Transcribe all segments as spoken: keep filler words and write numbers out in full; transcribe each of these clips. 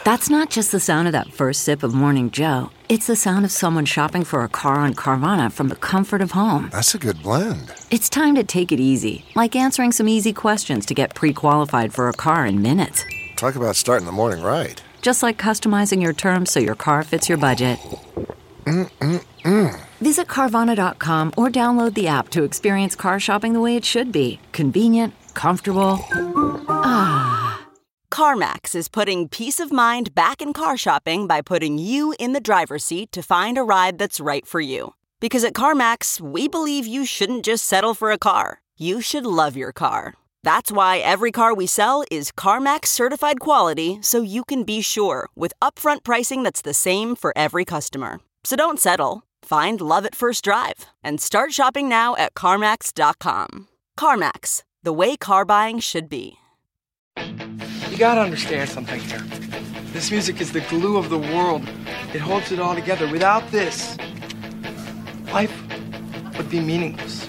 That's not just the sound of that first sip of Morning Joe. It's the sound of someone shopping for a car on Carvana from the comfort of home. That's a good blend. It's time to take it easy, like answering some easy questions to get pre-qualified for a car in minutes. Talk about starting the morning right. Just like customizing your terms so your car fits your budget. Mm-mm-mm. Visit Carvana dot com or download the app to experience car shopping the way it should be. Convenient, comfortable. Ah. CarMax is putting peace of mind back in car shopping by putting you in the driver's seat to find a ride that's right for you. Because at CarMax, we believe you shouldn't just settle for a car. You should love your car. That's why every car we sell is CarMax certified quality, so you can be sure with upfront pricing that's the same for every customer. So don't settle. Find love at first drive and start shopping now at CarMax dot com. CarMax, the way car buying should be. You gotta understand something here. This music is the glue of the world. It holds it all together. Without this, life would be meaningless.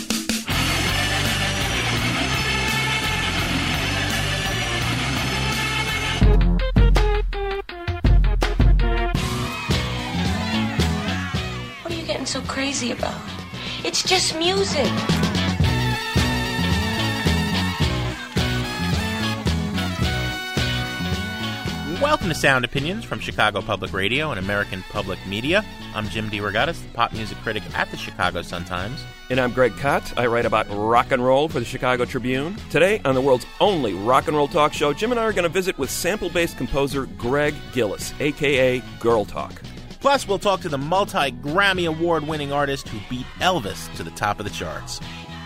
What are you getting so crazy about? It's just music. Welcome to Sound Opinions from Chicago Public Radio and American Public Media. I'm Jim DeRogatis, the pop music critic at the Chicago Sun-Times. And I'm Greg Kot. I write about rock and roll for the Chicago Tribune. Today, on the world's only rock and roll talk show, Jim and I are going to visit with sample-based composer Greg Gillis, a k a. Girl Talk. Plus, we'll talk to the multi-Grammy Award-winning artist who beat Elvis to the top of the charts.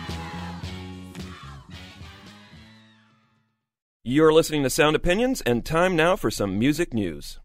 You're listening to Sound Opinions, and time now for some music news.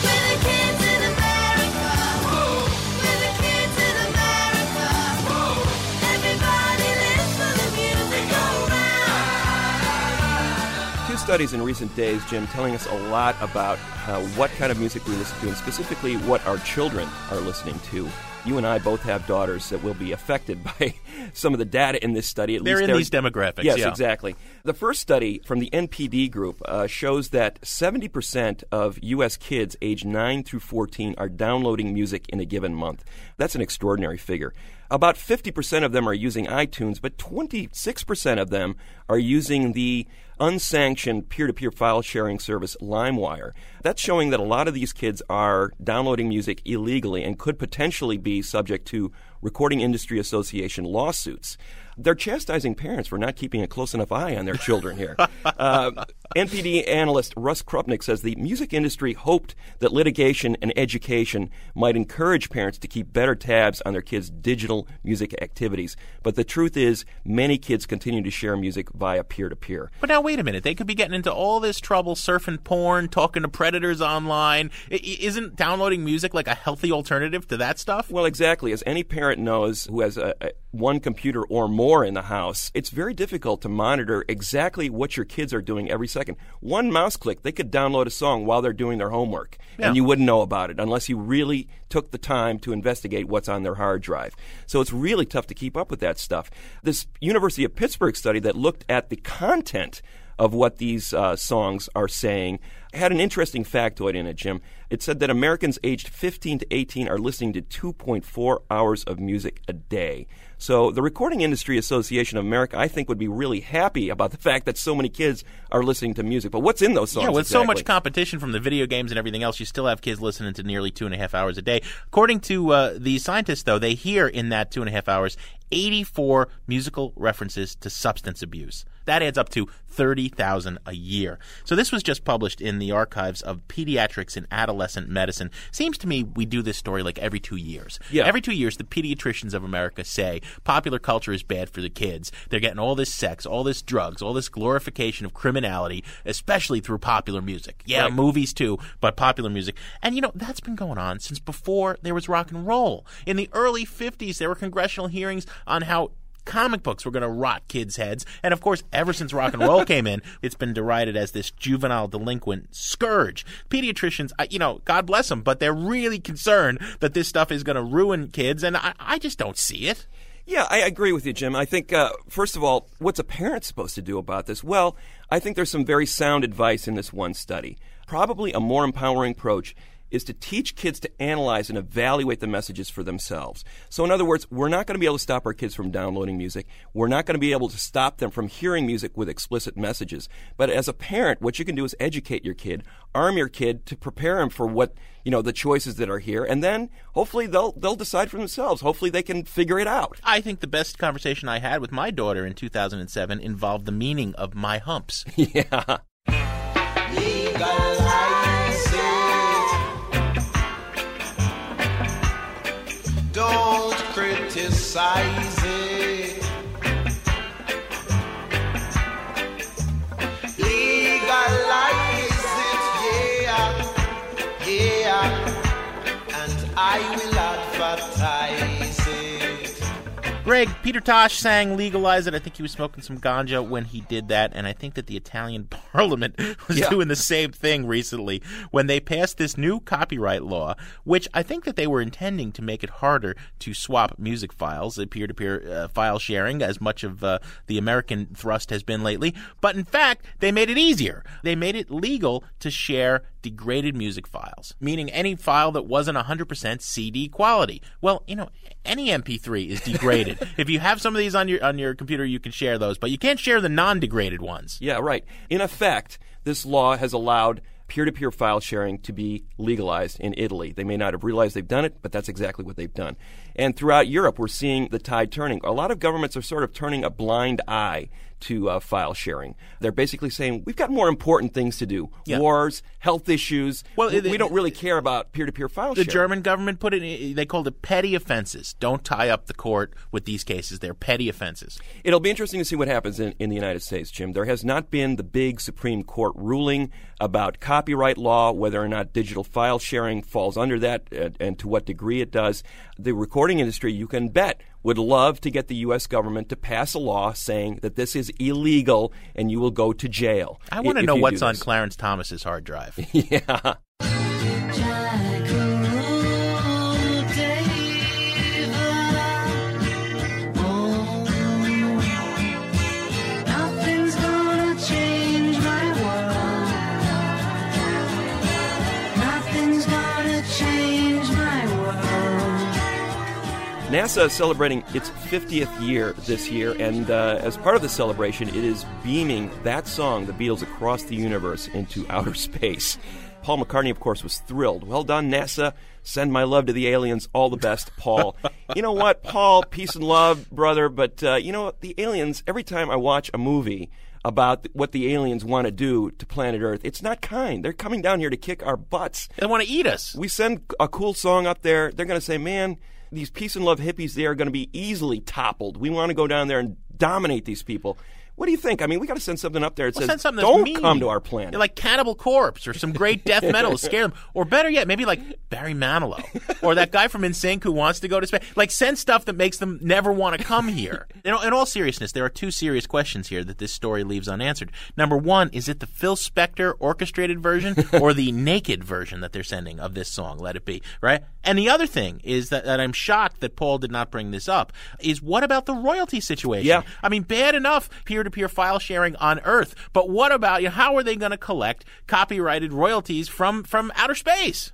Two studies in recent days, Jim, telling us a lot about uh, what kind of music we listen to, and specifically what our children are listening to. You and I both have daughters that will be affected by some of the data in this study. At they're least in they're, these demographics, yes, yeah. exactly. The first study from the N P D group uh, shows that seventy percent of U S kids aged nine through fourteen are downloading music in a given month. That's an extraordinary figure. About fifty percent of them are using iTunes, but twenty-six percent of them are using the unsanctioned peer-to-peer file sharing service LimeWire. That's showing that a lot of these kids are downloading music illegally and could potentially be subject to Recording Industry Association lawsuits. They're chastising parents for not keeping a close enough eye on their children here. uh, N P D analyst Russ Krupnick says the music industry hoped that litigation and education might encourage parents to keep better tabs on their kids' digital music activities. But the truth is, many kids continue to share music via peer-to-peer. But now, wait a minute. They could be getting into all this trouble surfing porn, talking to predators online. I- isn't downloading music like a healthy alternative to that stuff? Well, exactly. As any parent knows who has a, a, one computer or more in the house, it's very difficult to monitor exactly what your kids are doing every second. One mouse click, they could download a song while they're doing their homework, yeah. and you wouldn't know about it unless you really took the time to investigate what's on their hard drive. So it's really tough to keep up with that stuff. This University of Pittsburgh study that looked at the content of what these uh, songs are saying had an interesting factoid in it, Jim. It said that Americans aged fifteen to eighteen are listening to two point four hours of music a day. So the Recording Industry Association of America, I think, would be really happy about the fact that so many kids are listening to music. But what's in those songs? Yeah, with exactly? so much competition from the video games and everything else, you still have kids listening to nearly two and a half hours a day. According to uh, these scientists, though, they hear in that two and a half hours eighty-four musical references to substance abuse. That adds up to thirty thousand a year. So this was just published in the Archives of Pediatrics and Adolescent Medicine. Seems to me we do this story like every two years. Yeah. Every two years, the pediatricians of America say popular culture is bad for the kids. They're getting all this sex, all this drugs, all this glorification of criminality, especially through popular music. Yeah, right. Movies too, but popular music. And, you know, that's been going on since before there was rock and roll. In the early fifties, there were congressional hearings on how comic books were going to rot kids' heads. And, of course, ever since rock and roll came in, it's been derided as this juvenile delinquent scourge. Pediatricians, you know, God bless them, but they're really concerned that this stuff is going to ruin kids, and I, I just don't see it. Yeah, I agree with you, Jim. I think, uh, first of all, what's a parent supposed to do about this? Well, I think there's some very sound advice in this one study. Probably a more empowering approach is to teach kids to analyze and evaluate the messages for themselves. So in other words, we're not going to be able to stop our kids from downloading music. We're not going to be able to stop them from hearing music with explicit messages. But as a parent, what you can do is educate your kid, arm your kid to prepare him for what, you know, the choices that are here, and then hopefully they'll they'll decide for themselves. Hopefully they can figure it out. I think the best conversation I had with my daughter in two thousand seven involved the meaning of my humps. Yeah. Don't criticize it. Legalize it, yeah, yeah. And I will advertise it. Greg, Peter Tosh sang Legalize It. I think he was smoking some ganja when he did that, and I think that the Italian parliament was yeah. doing the same thing recently when they passed this new copyright law, which I think that they were intending to make it harder to swap music files, uh, peer-to-peer uh, file sharing, as much of uh, the American thrust has been lately. But in fact, they made it easier. They made it legal to share degraded music files, meaning any file that wasn't one hundred percent C D quality. Well, you know, any M P three is degraded. If you have some of these on your on your computer, you can share those, but you can't share the non-degraded ones. Yeah, right. In effect, this law has allowed peer-to-peer file sharing to be legalized in Italy. They may not have realized they've done it, but that's exactly what they've done. And throughout Europe, we're seeing the tide turning. A lot of governments are sort of turning a blind eye to uh, file sharing. They're basically saying, we've got more important things to do. Yeah. Wars, health issues. Well, we, we don't really care about peer-to-peer file the sharing. The German government put it, they called it petty offenses. Don't tie up the court with these cases. They're petty offenses. It'll be interesting to see what happens in, in the United States, Jim. There has not been the big Supreme Court ruling about copyright law, whether or not digital file sharing falls under that, and, and to what degree it does. The recording industry, you can bet, would love to get the U S government to pass a law saying that this is illegal and you will go to jail. I want to know what's on Clarence Thomas's hard drive. Yeah. NASA is celebrating its fiftieth year this year, and uh, as part of the celebration, it is beaming that song, The Beatles, across the universe into outer space. Paul McCartney, of course, was thrilled. Well done, NASA. Send my love to the aliens. All the best, Paul. You know what, Paul? Peace and love, brother. But uh, you know what? The aliens, every time I watch a movie about what the aliens want to do to planet Earth, it's not kind. They're coming down here to kick our butts. They want to eat us. We send a cool song up there. They're going to say, man, these peace and love hippies, they are going to be easily toppled. We want to go down there and dominate these people. What do you think? I mean, we got to send something up there that well, says, don't mean. come to our planet. Like Cannibal Corpse or some great death metal to scare them. Or better yet, maybe like Barry Manilow or that guy from N Sync who wants to go to space. Like send stuff that makes them never want to come here. You know, in all seriousness, there are two serious questions here that this story leaves unanswered. Number one, is it the Phil Spector orchestrated version or the naked version that they're sending of this song, Let It Be, right? And the other thing is that, that I'm shocked that Paul did not bring this up, is what about the royalty situation? Yeah. I mean, bad enough peer-to-peer file sharing on Earth, but what about, you know, how are they going to collect copyrighted royalties from, from outer space?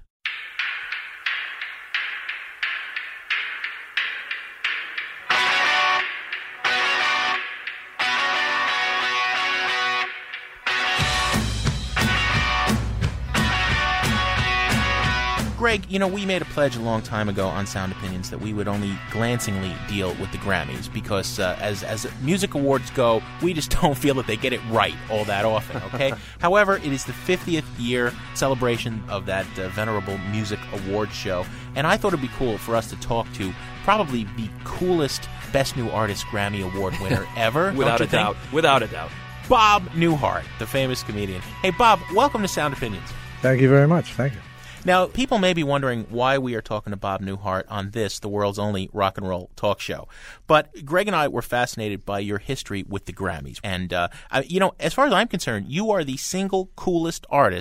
Greg, you know, we made a pledge a long time ago on Sound Opinions that we would only glancingly deal with the Grammys because uh, as as music awards go, we just don't feel that they get it right all that often, okay? However, it is the fiftieth year celebration of that uh, venerable music awards show, and I thought it would be cool for us to talk to probably the coolest Best New Artist Grammy Award winner ever. Without don't you a think? doubt. Without a doubt. Bob Newhart, the famous comedian. Hey, Bob, welcome to Sound Opinions. Thank you very much. Thank you. Now, people may be wondering why we are talking to Bob Newhart on this, the world's only rock and roll talk show. But Greg and I were fascinated by your history with the Grammys. And, uh, I, you know, as far as I'm concerned, you are the single coolest artist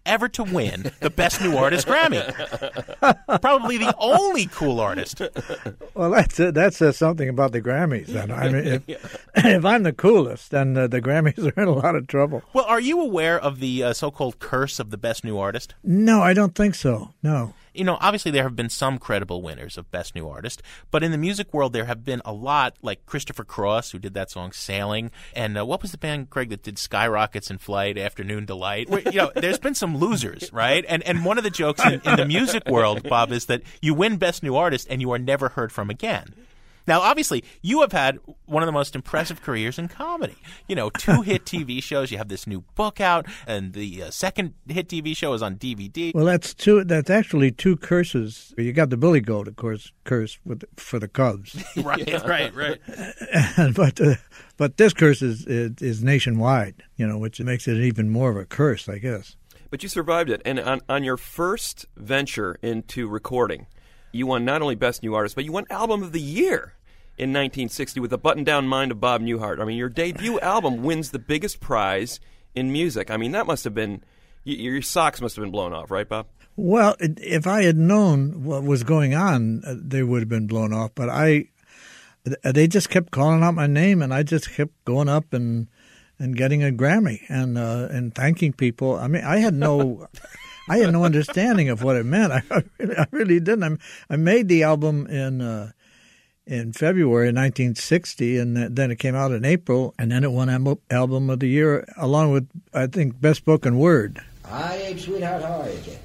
ever to win the Best New Artist Grammy. Probably the only cool artist. Well, that's uh, that says something about the Grammys. Then I mean, if, if I'm the coolest, then uh, the Grammys are in a lot of trouble. Well, are you aware of the uh, so-called curse of the Best New Artist? No, I don't think so. No. You know, obviously there have been some credible winners of Best New Artist, but in the music world there have been a lot, like Christopher Cross, who did that song Sailing, and uh, what was the band, Greg, that did Skyrockets in Flight, Afternoon Delight? Where, you know, there's been some losers, right? And and one of the jokes in, in the music world, Bob, is that you win Best New Artist and you are never heard from again. Now, obviously, you have had one of the most impressive careers in comedy. You know, two hit T V shows. You have this new book out, and the uh, second hit T V show is on D V D. Well, that's two. That's actually two curses. You got the Billy Goat, of course, curse with for the Cubs. right, yeah. right, right. but uh, but this curse is, is is nationwide. You know, which makes it even more of a curse, I guess. But you survived it, and on on your first venture into recording, you won not only Best New Artist, but you won Album of the Year in nineteen sixty with The Button-Down Mind of Bob Newhart. I mean, your debut album wins the biggest prize in music. I mean, that must have been – your socks must have been blown off, right, Bob? Well, if I had known what was going on, they would have been blown off. But I – they just kept calling out my name, and I just kept going up and and getting a Grammy and uh, and thanking people. I mean, I had no – I had no understanding of what it meant. I, I, really, I really didn't. I, I made the album in uh, in February of nineteen sixty, and then it came out in April, and then it won Al- Album of the Year, along with, I think, Best Spoken Word. Hi, Abe, sweetheart. How are you, kid?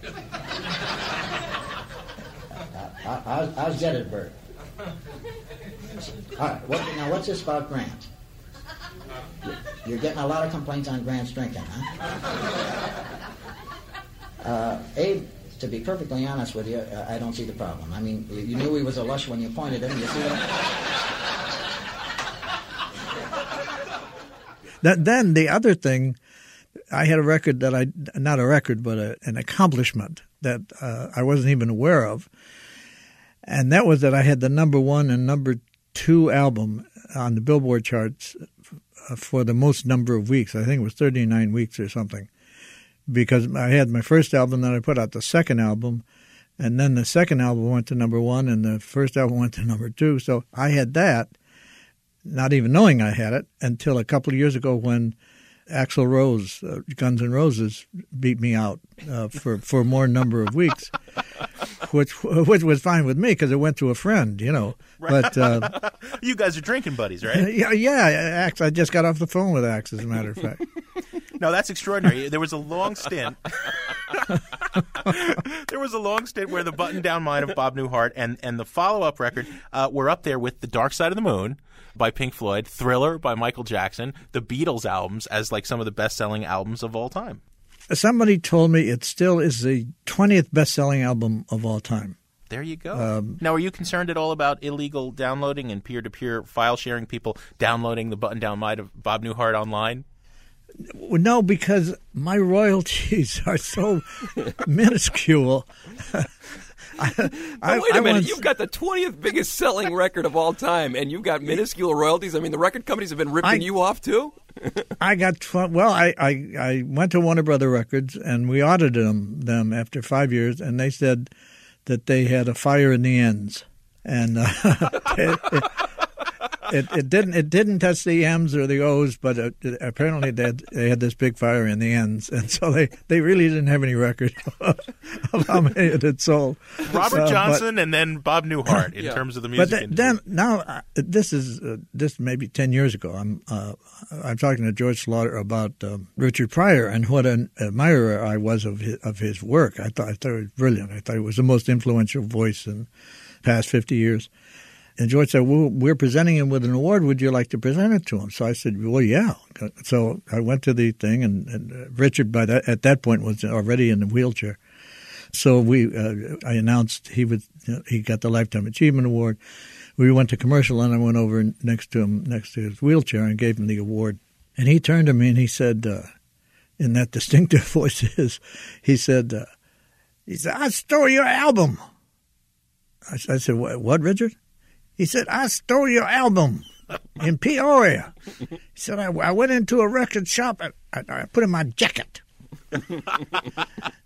I, I, how's Gettysburg? All right. What, now, what's this about Grant? You're getting a lot of complaints on Grant's drinking, huh? Uh, Abe, to be perfectly honest with you, uh, I don't see the problem. I mean, you, you knew he was a lush when you pointed him. You see that? that? Then the other thing, I had a record that I, not a record, but a, an accomplishment that uh, I wasn't even aware of. And that was that I had the number one and number two album on the Billboard charts for the most number of weeks. I think it was thirty-nine weeks or something. Because I had my first album, then I put out the second album, and then the second album went to number one, and the first album went to number two. So I had that, not even knowing I had it, until a couple of years ago when Axl Rose, uh, Guns N' Roses, beat me out uh, for for more number of weeks, which which was fine with me because it went to a friend, you know. Right. But uh, you guys are drinking buddies, right? Yeah, yeah. Axe, I just got off the phone with Axe, as a matter of fact. No, that's extraordinary. There was a long stint. There was a long stint where the Button-Down Mind of Bob Newhart and, and the follow-up record uh, were up there with The Dark Side of the Moon by Pink Floyd, Thriller by Michael Jackson, the Beatles albums as like some of the best-selling albums of all time. Somebody told me it still is the twentieth best-selling album of all time. There you go. Um, now, are you concerned at all about illegal downloading and peer-to-peer file sharing, people downloading the Button-Down Mind of Bob Newhart online? No, because my royalties are so minuscule. I, I, wait a I minute. once, You've got the twentieth biggest selling record of all time, and you've got minuscule royalties. I mean, the record companies have been ripping I, you off, too? I got – well, I, I, I went to Warner Brother Records, and we audited them, them after five years, and they said that they had a fire in the ends. And uh, it, it, It, it didn't. It didn't touch the M's or the O's, but it, it, apparently they had, they had this big fire in the ends, and so they, they really didn't have any record of how many it had sold. Robert uh, Johnson but, and then Bob Newhart in yeah. terms of the music. But th- then now uh, this is uh, this maybe ten years ago. I'm uh, I'm talking to George Slaughter about um, Richard Pryor and what an admirer I was of his, of his work. I thought I thought it was brilliant. I thought it was the most influential voice in the past fifty years. And George said, well, we're presenting him with an award. Would you like to present it to him? So I said, well, yeah. So I went to the thing, and, and Richard, by that, at that point, was already in the wheelchair. So we, uh, I announced he would, you know, he got the Lifetime Achievement Award. We went to commercial, and I went over next to him, next to his wheelchair, and gave him the award. And he turned to me, and he said, uh, in that distinctive voice of his, he said, uh, he said, I stole your album. I, I said, what, what, Richard? He said, I stole your album in Peoria. He said, I, I went into a record shop and I, I put it in my jacket.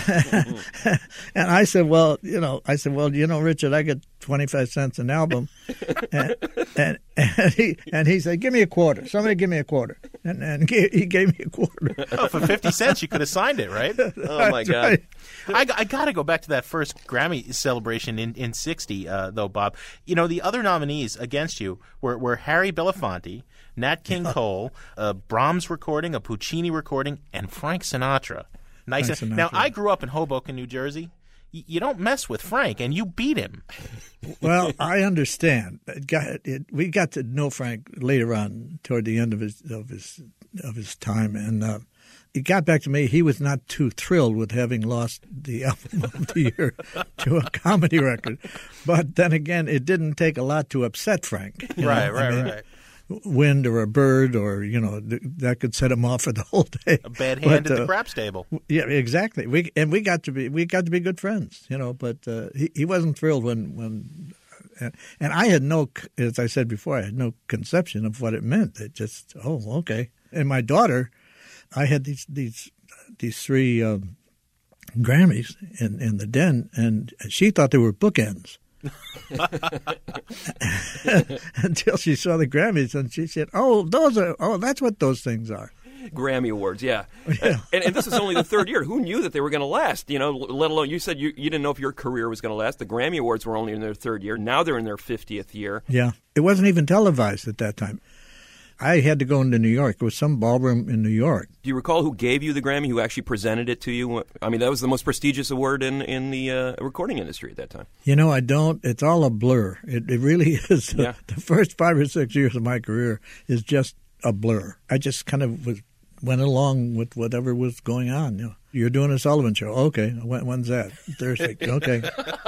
And I said, well, you know, I said, well, you know, Richard, I get twenty-five cents an album. and, and and he and he said, give me a quarter. Somebody give me a quarter. And, and he gave me a quarter. Oh, for fifty cents, you could have signed it, right? Oh, my God. Right. I, I got to go back to that first Grammy celebration in, in sixty, uh, though, Bob. You know, the other nominees against you were, were Harry Belafonte, Nat King Cole, a Brahms recording, a Puccini recording, and Frank Sinatra. Nice. Frank Sinatra. Now, I grew up in Hoboken, New Jersey. Y- you don't mess with Frank, and you beat him. Well, I understand. It got, it, we got to know Frank later on, toward the end of his of his of his time, and uh, it got back to me. He was not too thrilled with having lost the album of the year to a comedy record, but then again, it didn't take a lot to upset Frank. you Right, know? right, I mean, right. Wind or a bird, or you know, th- that could set him off for the whole day. A bad hand But, at the uh, craps table. Yeah, exactly. We and we got to be we got to be good friends, you know. But uh, he he wasn't thrilled when when, and, and I had no, as I said before, I had no conception of what it meant. It just oh okay. And my daughter, I had these these these three um, Grammys in in the den, and she thought they were bookends. Until she saw the Grammys, and she said, "Oh, those are oh, that's what those things are." Grammy Awards, yeah. Yeah. And, and this is only the third year. Who knew that they were going to last? You know, let alone you said you, you didn't know if your career was going to last. The Grammy Awards were only in their third year. Now they're in their fiftieth year. Yeah, it wasn't even televised at that time. I had to go into New York. It was some ballroom in New York. Do you recall who gave you the Grammy? Who actually presented it to you? I mean, that was the most prestigious award in in the uh, recording industry at that time. You know, I don't. It's all a blur. It, it really is. Yeah. The first five or six years of my career is just a blur. I just kind of was, went along with whatever was going on. You know, you're doing a Sullivan show. Okay, when, when's that? Thursday. Okay.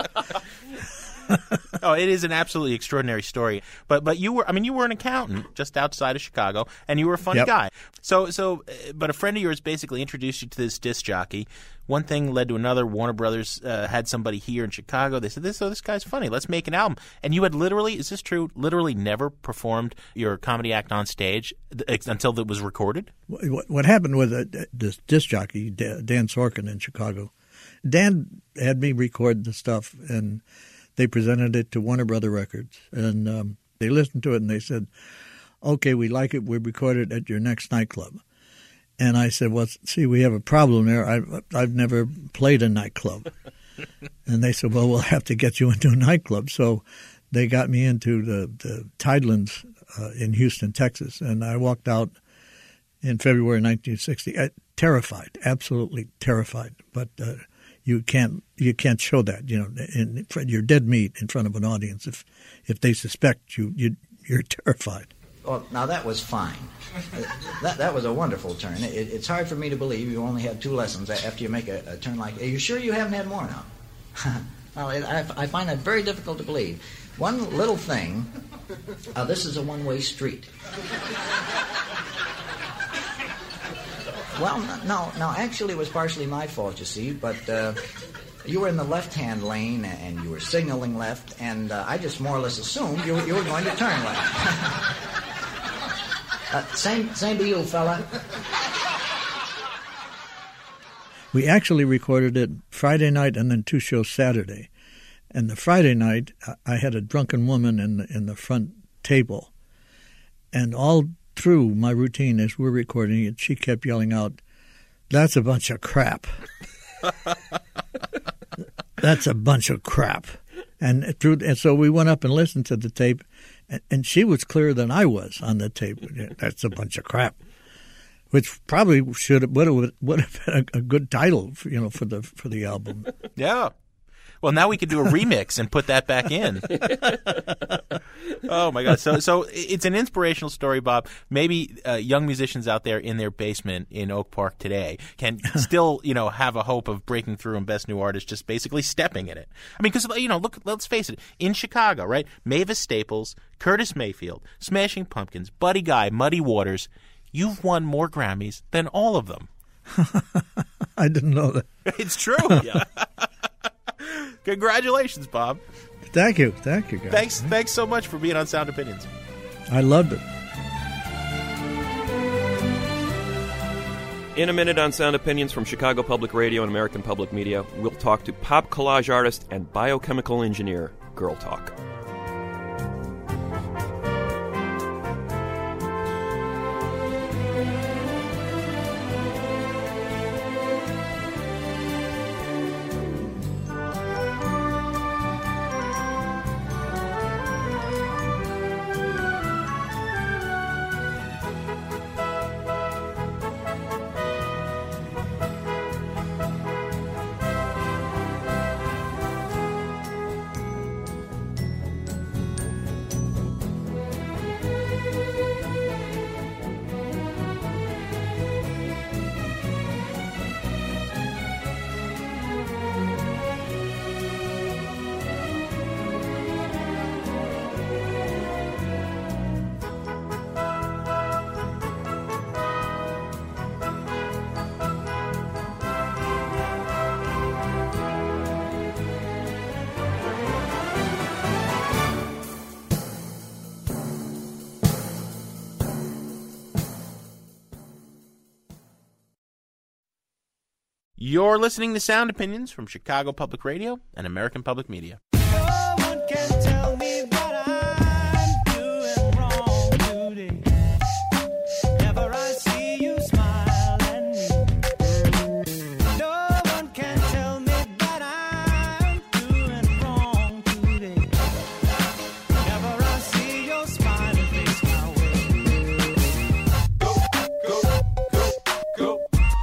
Oh, it is an absolutely extraordinary story. But but you were I mean you were an accountant just outside of Chicago, and you were a funny Yep. guy. So so uh, but a friend of yours basically introduced you to this disc jockey. One thing led to another. Warner Brothers uh, had somebody here in Chicago. They said, "This oh, this guy's funny. Let's make an album." And you had literally, is this true? Literally never performed your comedy act on stage th- until it was recorded. What, what happened with uh, this disc jockey, Dan Sorkin in Chicago? Dan had me record the stuff, and they presented it to Warner Brother Records, and um, they listened to it, and they said, "Okay, we like it. We record it at your next nightclub." And I said, "Well, see, we have a problem there. I've, I've never played a nightclub." And they said, "Well, we'll have to get you into a nightclub." So they got me into the, the Tidelands uh, in Houston, Texas, and I walked out in February nineteen sixty, uh, terrified, absolutely terrified. But uh, you can't you can't show that, you know, in, in you're dead meat in front of an audience if if they suspect you, you you're terrified. Well, now that was fine. that that was a wonderful turn. It, it's hard for me to believe you only had two lessons after you make a, a turn like. Are you sure you haven't had more now? Well, it, I, I find that very difficult to believe. One little thing. Uh, this is a one-way street. Well, no, no. Actually, it was partially my fault, you see. But uh, you were in the left-hand lane, and you were signaling left, and uh, I just more or less assumed you, you were going to turn left. Uh, same, same to you, fella. We actually recorded it Friday night and then two shows Saturday. And the Friday night, I had a drunken woman in the, in the front table. And all through my routine as we're recording it, she kept yelling out, "That's a bunch of crap." That's a bunch of crap. And through, and so we went up and listened to the tape, and, and she was clearer than I was on the tape. "That's a bunch of crap," which probably should have, would have, would have been a, a good title, for, you know, for the for the album. Yeah. Well, now we could do a remix and put that back in. Oh my God! So, so it's an inspirational story, Bob. Maybe uh, young musicians out there in their basement in Oak Park today can still, you know, have a hope of breaking through and Best New Artist, just basically stepping in it. I mean, because you know, look, let's face it. In Chicago, right? Mavis Staples, Curtis Mayfield, Smashing Pumpkins, Buddy Guy, Muddy Waters. You've won more Grammys than all of them. I didn't know that. It's true. Yeah. Congratulations, Bob. Thank you. Thank you, guys. Thanks thanks so much for being on Sound Opinions. I loved it. In a minute on Sound Opinions from Chicago Public Radio and American Public Media, we'll talk to pop collage artist and biochemical engineer, Girl Talk. You're listening to Sound Opinions from Chicago Public Radio and American Public Media. No one can tell me what I'm doing wrong today. Never I see you smile at me. No one can tell me that I'm doing wrong today. Never I see your smiling face my way. Go, go, go, go.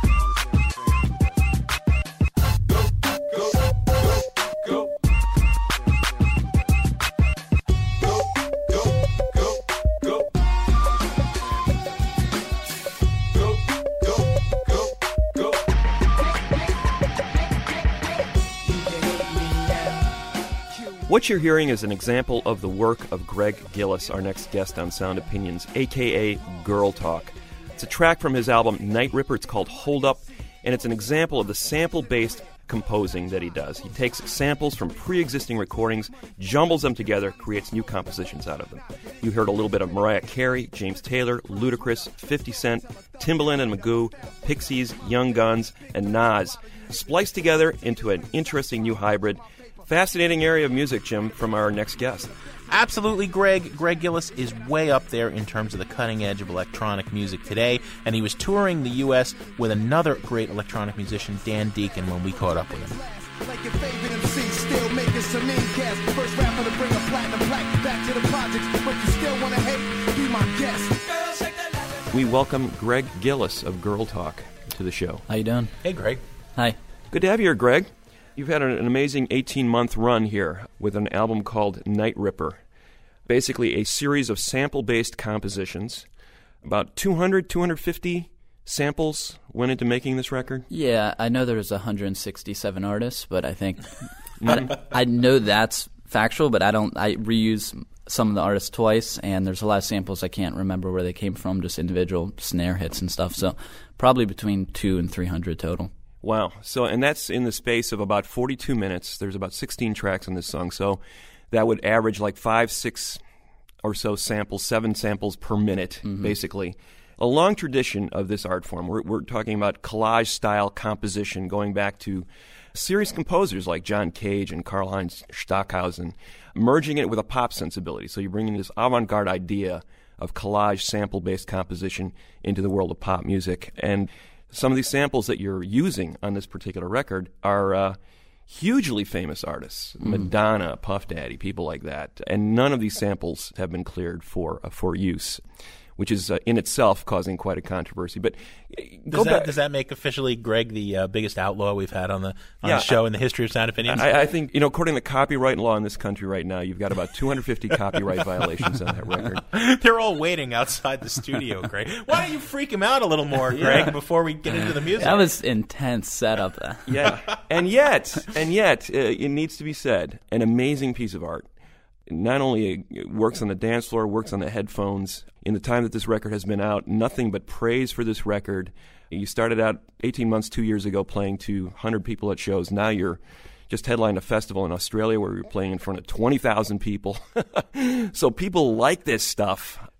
What you're hearing is an example of the work of Greg Gillis, our next guest on Sound Opinions, a k a. Girl Talk. It's a track from his album Night Ripper. It's called Hold Up, and it's an example of the sample-based composing that he does. He takes samples from pre-existing recordings, jumbles them together, creates new compositions out of them. You heard a little bit of Mariah Carey, James Taylor, Ludacris, fifty Cent, Timbaland and Magoo, Pixies, Young Guns, and Nas, spliced together into an interesting new hybrid. Fascinating area of music, Jim, from our next guest. Absolutely, Greg. Greg Gillis is way up there in terms of the cutting edge of electronic music today, and he was touring the U S with another great electronic musician, Dan Deacon, when we caught up with him. Like your favorite M C, still making some in-cast. First rapper to bring a platinum plaque back to the projects, but you still want to hate, be my guest. We welcome Greg Gillis of Girl Talk to the show. How you doing? Hey, Greg. Hi. Good to have you here, Greg. You've had an amazing eighteen-month run here with an album called Night Ripper. Basically a series of sample-based compositions. About two hundred, two hundred fifty samples went into making this record? Yeah, I know there was one hundred sixty-seven artists, but I think I, I know that's factual, but I don't. I reuse some of the artists twice, and there's a lot of samples I can't remember where they came from, just individual snare hits and stuff. So probably between two and three hundred total. Wow. So, and that's in the space of about forty-two minutes. There's about sixteen tracks on this song. So that would average like five, six or so samples, seven samples per minute, mm-hmm. basically. A long tradition of this art form. We're, we're talking about collage-style composition going back to serious composers like John Cage and Karlheinz Stockhausen, merging it with a pop sensibility. So you're bringing this avant-garde idea of collage sample-based composition into the world of pop music. And some of these samples that you're using on this particular record are uh, hugely famous artists, mm. Madonna, Puff Daddy, people like that. And none of these samples have been cleared for uh, for use, which is uh, in itself causing quite a controversy. But does that, does that make officially Greg the uh, biggest outlaw we've had on the on yeah, the show I, in the history of Sound Opinions? I, I think, you know, according to copyright law in this country right now, you've got about two hundred fifty copyright violations on that record. They're all waiting outside the studio, Greg. Why don't you freak him out a little more, Greg, yeah. before we get into the music? That was intense setup. Yeah, and yet, and yet, uh, it needs to be said, an amazing piece of art. Not only works on the dance floor, works on the headphones. In the time that this record has been out, nothing but praise for this record. You started out eighteen months, two years ago, playing to one hundred people at shows. Now you're just headlined a festival in Australia where you're playing in front of twenty thousand people. So people like this stuff.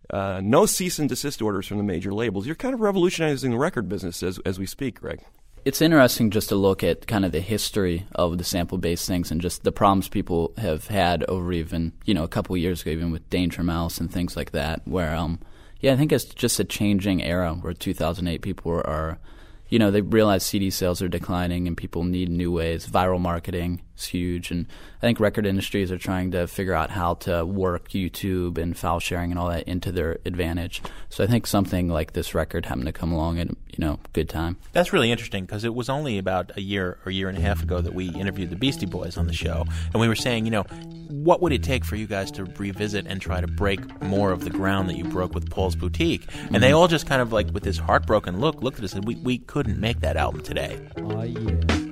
uh, no cease and desist orders from the major labels. You're kind of revolutionizing the record business as, as we speak, Greg. It's interesting just to look at kind of the history of the sample-based things and just the problems people have had over even, you know, a couple of years ago, even with Danger Mouse and things like that, where, um, yeah, I think it's just a changing era where two thousand eight people are, are you know, they realize C D sales are declining and people need new ways. Viral marketing is huge. And I think record industries are trying to figure out how to work YouTube and file sharing and all that into their advantage. So I think something like this record happened to come along at, you know, good time. That's really interesting because it was only about a year or year and a half ago that we interviewed the Beastie Boys on the show. And we were saying, you know, what would it take for you guys to revisit and try to break more of the ground that you broke with Paul's Boutique? And mm-hmm. they all just kind of like with this heartbroken look looked at us and said, we, we couldn't make that album today. Oh, yeah.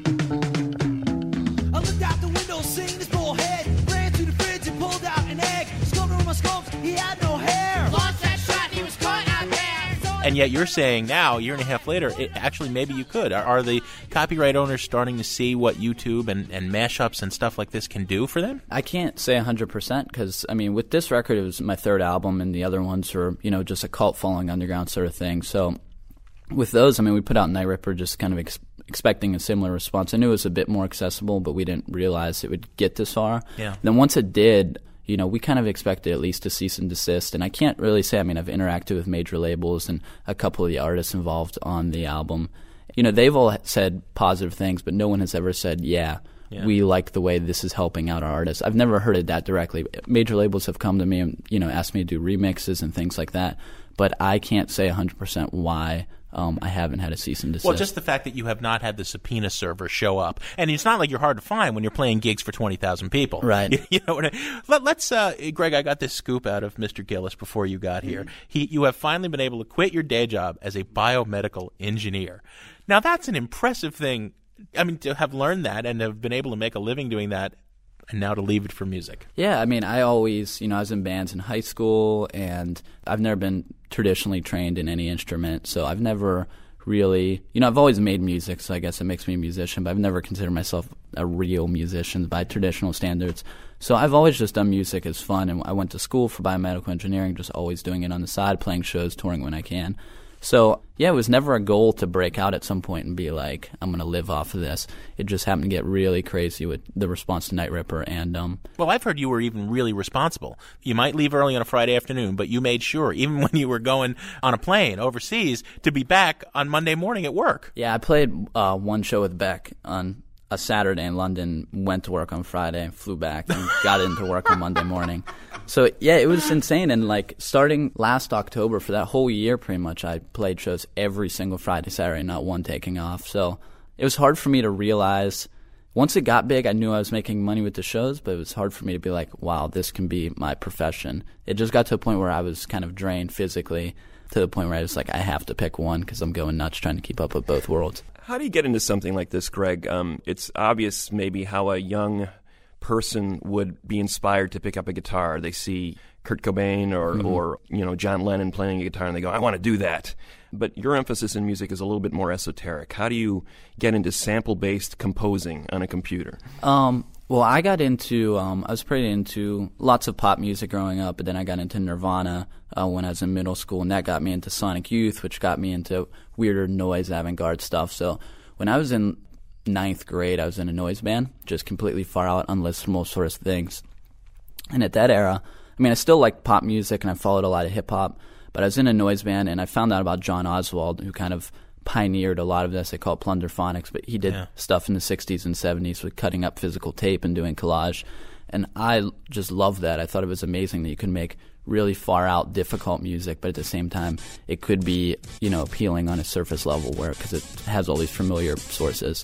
I looked out the window, seeing this bullhead. Ran to the fridge and pulled out an egg. Sculpted on my sculpts, he had no hair. Lost that shot, he was caught out there. And yet you're saying now, a year and a half later, it, actually maybe you could. Are, are the copyright owners starting to see what YouTube and, and mashups and stuff like this can do for them? I can't say one hundred percent because, I mean, with this record, it was my third album, and the other ones were, you know, just a cult-following underground sort of thing. So with those, I mean, we put out Night Ripper just kind of ex- expecting a similar response. I knew it was a bit more accessible, but we didn't realize it would get this far. Yeah. Then once it did, you know, we kind of expected at least a cease and desist. And I can't really say, I mean, I've interacted with major labels and a couple of the artists involved on the album. You know, they've all said positive things, but no one has ever said, yeah, yeah. we like the way this is helping out our artists. I've never heard it that directly. Major labels have come to me and, you know, asked me to do remixes and things like that. But I can't say one hundred percent why Um, I haven't had a cease and desist. Well, just the fact that you have not had the subpoena server show up, and it's not like you're hard to find when you're playing gigs for twenty thousand people, right? You, you know what I, let, let's, uh, Greg. I got this scoop out of Mister Gillis before you got here. He, you have finally been able to quit your day job as a biomedical engineer. Now that's an impressive thing. I mean, to have learned that and have been able to make a living doing that, and now to leave it for music. Yeah, I mean, I always, you know, I was in bands in high school, and I've never been traditionally trained in any instrument, so I've never really, you know, I've always made music, so I guess it makes me a musician, but I've never considered myself a real musician by traditional standards. So I've always just done music as fun, and I went to school for biomedical engineering, just always doing it on the side, playing shows, touring when I can. So, yeah, it was never a goal to break out at some point and be like, I'm going to live off of this. It just happened to get really crazy with the response to Night Ripper. And um, well, I've heard you were even really responsible. You might leave early on a Friday afternoon, but you made sure, even when you were going on a plane overseas, to be back on Monday morning at work. Yeah, I played uh, one show with Beck on a Saturday in London, went to work on Friday, flew back, and got into work on Monday morning. So, yeah, it was insane. And, like, starting last October, for that whole year pretty much, I played shows every single Friday, Saturday, not one taking off. So it was hard for me to realize. Once it got big, I knew I was making money with the shows, but it was hard for me to be like, wow, this can be my profession. It just got to a point where I was kind of drained physically, to the point where I was like, I have to pick one because I'm going nuts trying to keep up with both worlds. How do you get into something like this, Greg? Um, it's obvious maybe how a young person would be inspired to pick up a guitar. They see Kurt Cobain or, mm-hmm. or you know, John Lennon playing a guitar and they go, I want to do that. But your emphasis in music is a little bit more esoteric. How do you get into sample-based composing on a computer? Um, well, I got into, um, I was pretty into lots of pop music growing up, but then I got into Nirvana uh, when I was in middle school, and that got me into Sonic Youth, which got me into weirder noise avant-garde stuff. So when I was in ninth grade, I was in a noise band, just completely far out, unlistenable sort of things. And at that era, I mean, I still liked pop music, and I followed a lot of hip-hop, but I was in a noise band, and I found out about John Oswald, who kind of pioneered a lot of this. They call it Plunderphonics, but he did yeah. stuff in the sixties and seventies with cutting up physical tape and doing collage. And I just loved that. I thought it was amazing that you could make really far out, difficult music, but at the same time, it could be, you know, appealing on a surface level where, because it has all these familiar sources.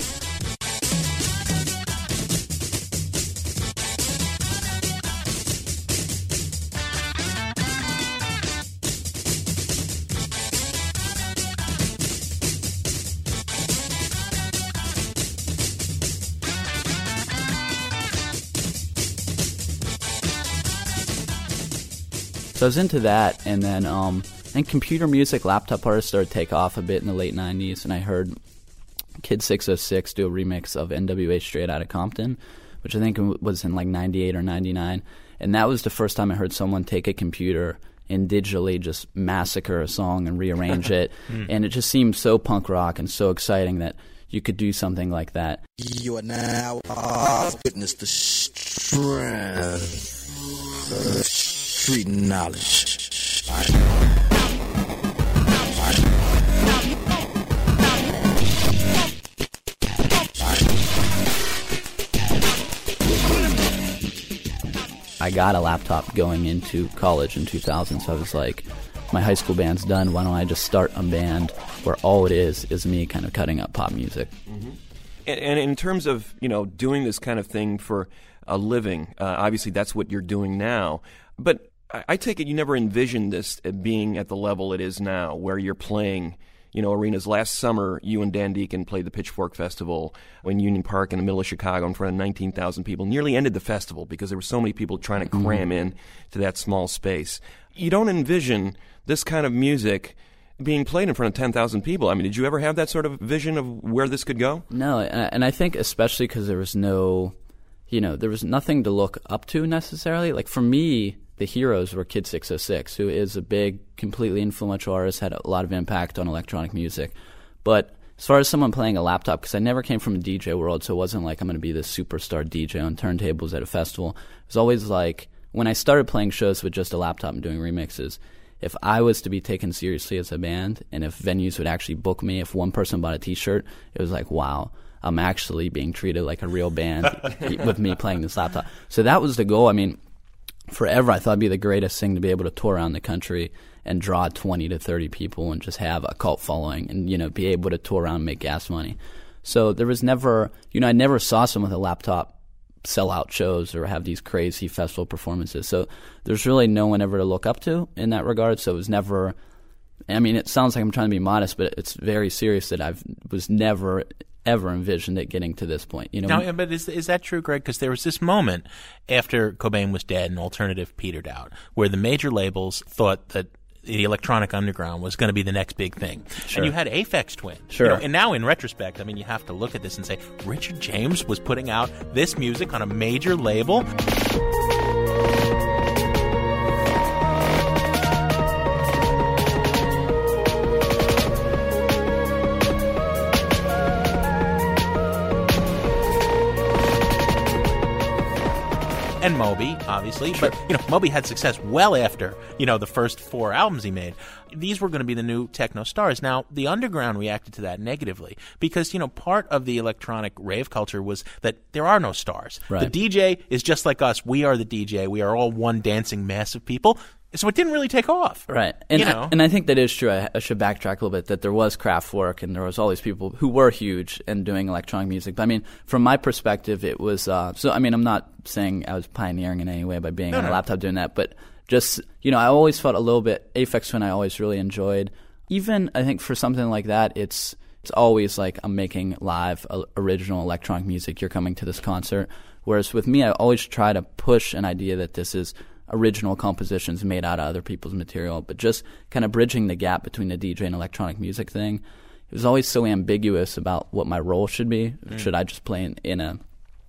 So I was into that, and then um, I think computer music, laptop artists started to take off a bit in the late nineties, and I heard Kid six oh six do a remix of N W A Straight Outta Compton, which I think was in like ninety-eight or ninety-nine, and that was the first time I heard someone take a computer and digitally just massacre a song and rearrange it. And it just seemed so punk rock and so exciting that you could do something like that. You are now uh, witness the strength of street knowledge. I got a laptop going into college in two thousand, so I was like, my high school band's done, why don't I just start a band where all it is is me kind of cutting up pop music. Mm-hmm. And, and in terms of, you know, doing this kind of thing for a living, uh, obviously that's what you're doing now, but I, I take it you never envisioned this being at the level it is now, where you're playing, you know, arenas. Last summer, you and Dan Deacon played the Pitchfork Festival in Union Park in the middle of Chicago in front of nineteen thousand people. Nearly ended the festival because there were so many people trying to cram in to that small space. You don't envision this kind of music being played in front of ten thousand people. I mean, did you ever have that sort of vision of where this could go? No, and I think especially because there was no, you know, there was nothing to look up to necessarily. Like for me, the heroes were Kid six oh six, who is a big, completely influential artist, had a lot of impact on electronic music. But as far as someone playing a laptop, because I never came from a D J world, so it wasn't like I'm going to be this superstar D J on turntables at a festival. It was always like, when I started playing shows with just a laptop and doing remixes, if I was to be taken seriously as a band, and if venues would actually book me, if one person bought a T-shirt, it was like, wow, I'm actually being treated like a real band with me playing this laptop. So that was the goal. I mean, forever I thought it'd be the greatest thing to be able to tour around the country and draw twenty to thirty people and just have a cult following and, you know, be able to tour around and make gas money. So there was never, you know, I never saw someone with a laptop sell out shows or have these crazy festival performances. So there's really no one ever to look up to in that regard. So it was never, I mean, it sounds like I'm trying to be modest, but it's very serious that I was never ever envisioned it getting to this point. You know, now, but is is that true, Greg? Because there was this moment after Cobain was dead and alternative petered out, where the major labels thought that the electronic underground was going to be the next big thing. Sure. And you had Aphex Twin. Sure. You know, and now in retrospect, I mean, you have to look at this and say, Richard James was putting out this music on a major label? And Moby, obviously. Sure. But, you know, Moby had success well after, you know, the first four albums he made. These were going to be the new techno stars. Now, the underground reacted to that negatively because, you know, part of the electronic rave culture was that there are no stars. Right. The D J is just like us. We are the D J. We are all one dancing mass of people. So it didn't really take off. Right. And, you know? I, and I think that is true. I, I should backtrack a little bit, that there was Kraftwerk and there was all these people who were huge and doing electronic music. But I mean, from my perspective, it was, uh, so I mean, I'm not saying I was pioneering in any way by being no, on a no. laptop doing that, but just, you know, I always felt a little bit, Aphex Twin I always really enjoyed. Even, I think for something like that, it's, it's always like I'm making live uh, original electronic music. You're coming to this concert. Whereas with me, I always try to push an idea that this is original compositions made out of other people's material, but just kind of bridging the gap between the D J and electronic music thing. It was always so ambiguous about what my role should be. Mm. Should I just play in, in a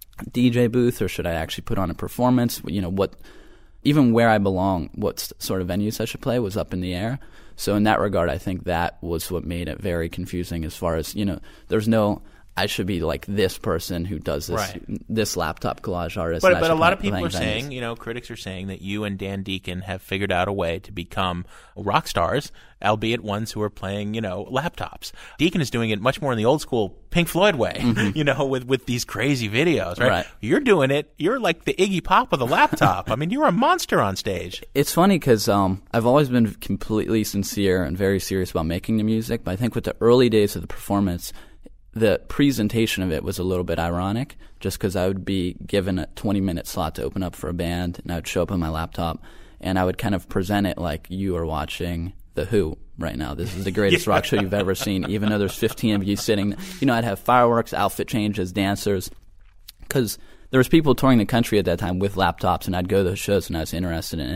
D J booth, or should I actually put on a performance? You know, what, even where I belong, what sort of venues I should play was up in the air. So in that regard, I think that was what made it very confusing as far as, you know, there's no, I should be like this person who does this right. this laptop collage artist. But, but a lot of play, people are venues. saying, you know, critics are saying that you and Dan Deacon have figured out a way to become rock stars, albeit ones who are playing, you know, laptops. Deacon is doing it much more in the old school Pink Floyd way, mm-hmm. you know, with, with these crazy videos, right? right? You're doing it. You're like the Iggy Pop of the laptop. I mean, you're a monster on stage. It's funny because um, I've always been completely sincere and very serious about making the music, but I think with the early days of the performance, the presentation of it was a little bit ironic, just because I would be given a twenty-minute slot to open up for a band, and I would show up on my laptop, and I would kind of present it like you are watching The Who right now. This is the greatest yeah. rock show you've ever seen, even though there's fifteen of you sitting. You know, I'd have fireworks, outfit changes, dancers, because there was people touring the country at that time with laptops, and I'd go to those shows, and I was interested in it.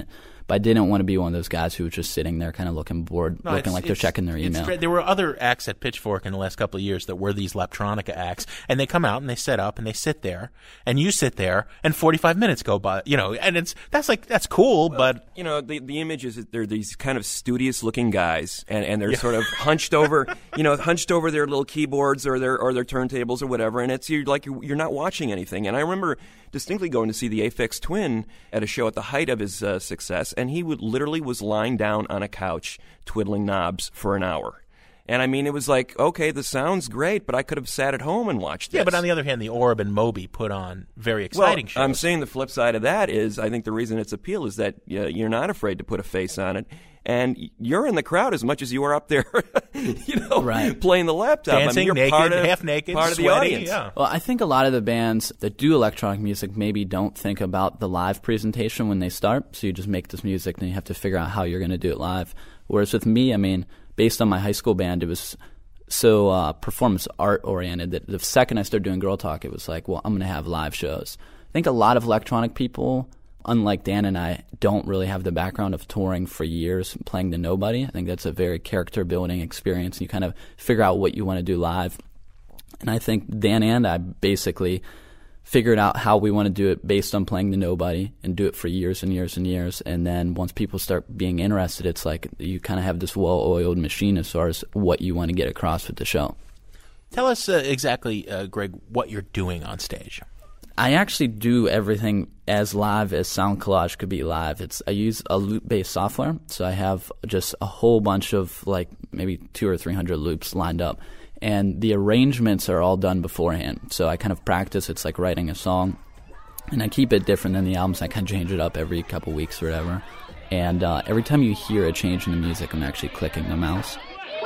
But I didn't want to be one of those guys who was just sitting there kind of looking bored, No, looking it's- like they're it's- checking their it's email. great. There were other acts at Pitchfork in the last couple of years that were these Laptronica acts, and they come out and they set up and they sit there, and you sit there, and forty-five minutes go by, you know, and it's that's like that's cool, but You know, the the image is that they're these kind of studious-looking guys, and, and they're Yeah. sort of hunched over, you know, hunched over their little keyboards or their or their turntables or whatever, and it's you're like you're, you're not watching anything. And I remember distinctly going to see the Aphex Twin at a show at the height of his uh, success, and he would literally was lying down on a couch twiddling knobs for an hour. And I mean, it was like, okay, the sound's great, but I could have sat at home and watched this. yeah. But on the other hand, the Orb and Moby put on very exciting well, shows. I'm saying the flip side of that is I think the reason its appeal is that uh, you're not afraid to put a face on it. And you're in the crowd as much as you are up there, you know, Right. playing the laptop. I mean, Dancing, you're naked, part of, half naked, part of the sweaty, audience. yeah. Well, I think a lot of the bands that do electronic music maybe don't think about the live presentation when they start. So you just make this music, and you have to figure out how you're going to do it live. Whereas with me, I mean, based on my high school band, it was so uh, performance art oriented that the second I started doing Girl Talk, it was like, well, I'm going to have live shows. I think a lot of electronic people, unlike Dan and I, don't really have the background of touring for years, playing to nobody. I think that's a very character building experience. You kind of figure out what you want to do live. And I think Dan and I basically figured out how we want to do it based on playing to nobody and do it for years and years and years. And then once people start being interested, it's like you kind of have this well-oiled machine as far as what you want to get across with the show. Tell us uh, exactly, uh, Greg, what you're doing on stage. I actually do everything as live as Sound Collage could be live. It's I use a loop-based software, so I have just a whole bunch of like maybe two or three hundred loops lined up, and the arrangements are all done beforehand. So I kind of practice. It's like writing a song, and I keep it different than the albums. I kind of change it up every couple weeks or whatever. And uh, every time you hear a change in the music, I'm actually clicking the mouse.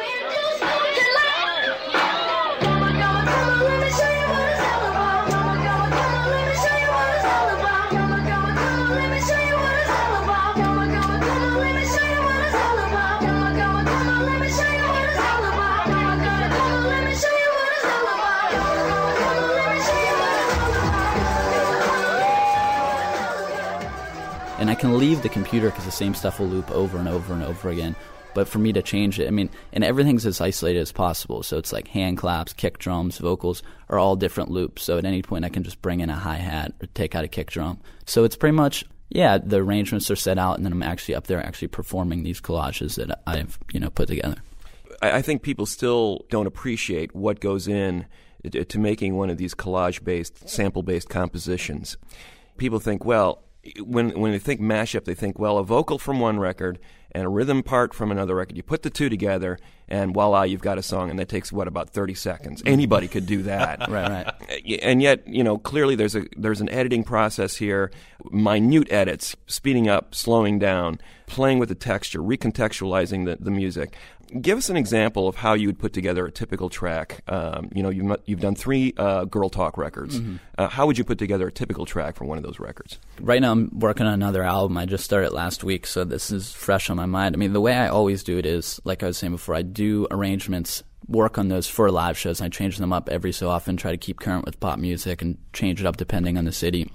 And I can leave the computer because the same stuff will loop over and over and over again. But for me to change it, I mean, and everything's as isolated as possible. So it's like hand claps, kick drums, vocals are all different loops. So at any point I can just bring in a hi-hat or take out a kick drum. So it's pretty much, yeah, the arrangements are set out, and then I'm actually up there actually performing these collages that I've, you know, put together. I, I think people still don't appreciate what goes in to, to making one of these collage-based, sample-based compositions. People think, well, when when they think mashup, they think, well, a vocal from one record and a rhythm part from another record. You put the two together, and voila, you've got a song, and that takes, what, about thirty seconds. Anybody could do that. Right, right. And yet, you know, clearly there's a there's an editing process here, minute edits, speeding up, slowing down, playing with the texture, recontextualizing the, the music. Give us an example of how you would put together a typical track. Um, you know, you've, you've done three uh, Girl Talk records. Mm-hmm. Uh, how would you put together a typical track for one of those records? Right now I'm working on another album. I just started last week, so this is fresh on my mind. I mean, the way I always do it is, like I was saying before, I do arrangements, work on those for live shows, and I change them up every so often, try to keep current with pop music and change it up depending on the city.